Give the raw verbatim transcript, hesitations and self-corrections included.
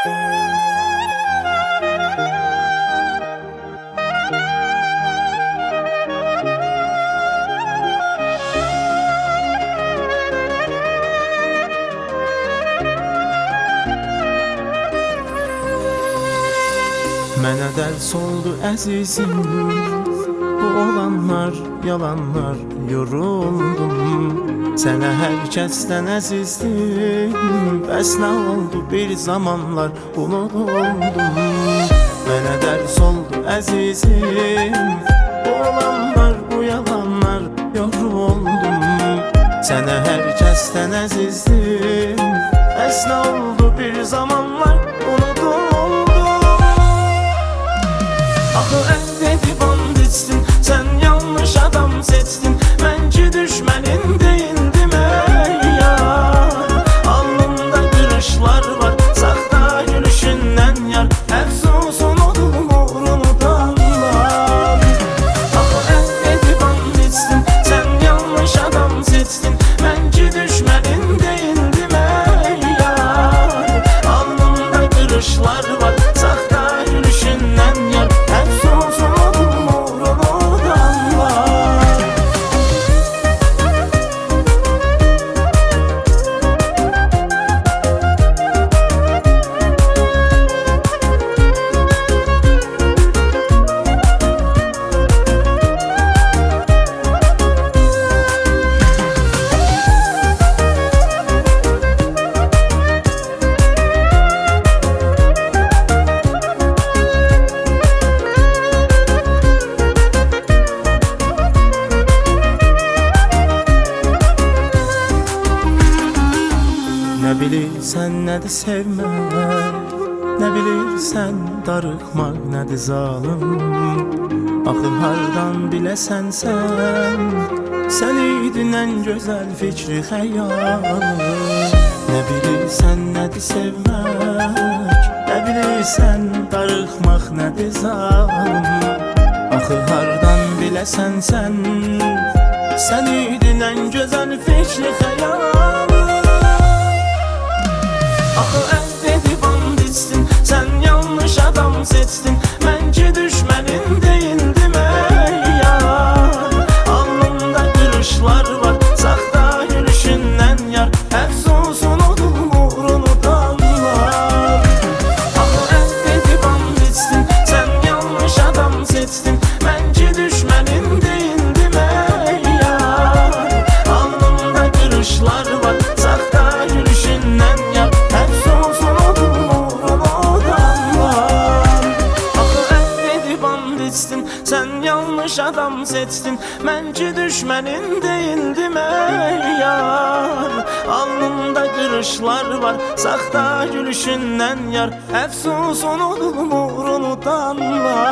Mənə dərs oldu əzizim, bu olanlar, yalanlar, yoruldum. Sənə hər kəsdən əzizdim, bəs nə oldu bir zamanlar unutuldum. Mənə dərs oldu əzizim, bu olanlar, bu yalanlar, yoruldum. Sənə hər kəsdən əzizdim, bəs nə oldu bir zamanlar unutuldum. Axı əhd edib and içdin, sən yanlış adam seçdin. Mənki düşmənin deyildim ey yar. Alnımda qırışlar var, saxta gülüşündən yar. Əfsusun odum uğrunu danlar. Axı əhd edib and içdin, sən yanlış adam seçdin. Mənki düşmənin deyildim ey yar. Alnımda qırışlar var, saxta gülüşündən yar. Nə bilirsən nədir sevmək, nə bilirsən darıxmaq nədir zalım. Axı hardan biləsən sən, sən idin ən gözəl fikri xəyalım. Nə bilirsən nədir sevmək, nə bilirsən darıxmaq nədir zalım. Axı hardan biləsən sən, sən idin ən gözəl fikri xəyalım. Axı əhd edib and içdin, sən yanlış adam seçdin. Mənki düşmənin deyildim ey yar. Alnımda qırışlar var, saxta gülüşündən yar. Əfsusun odum uğrunu danlar. Axı əhd edib and içdin, sən yanlış adam seçdin. Mənki düşmənin deyildim ey yar. Alnımda qırışlar var, saxta gülüşündən yar. Sən yanlış adam seçdin, mənki düşmənin deyildim ey yar. Alnımda qırışlar var, saxta gülüşündən yar. Əfsusun odum uğrunu danlar.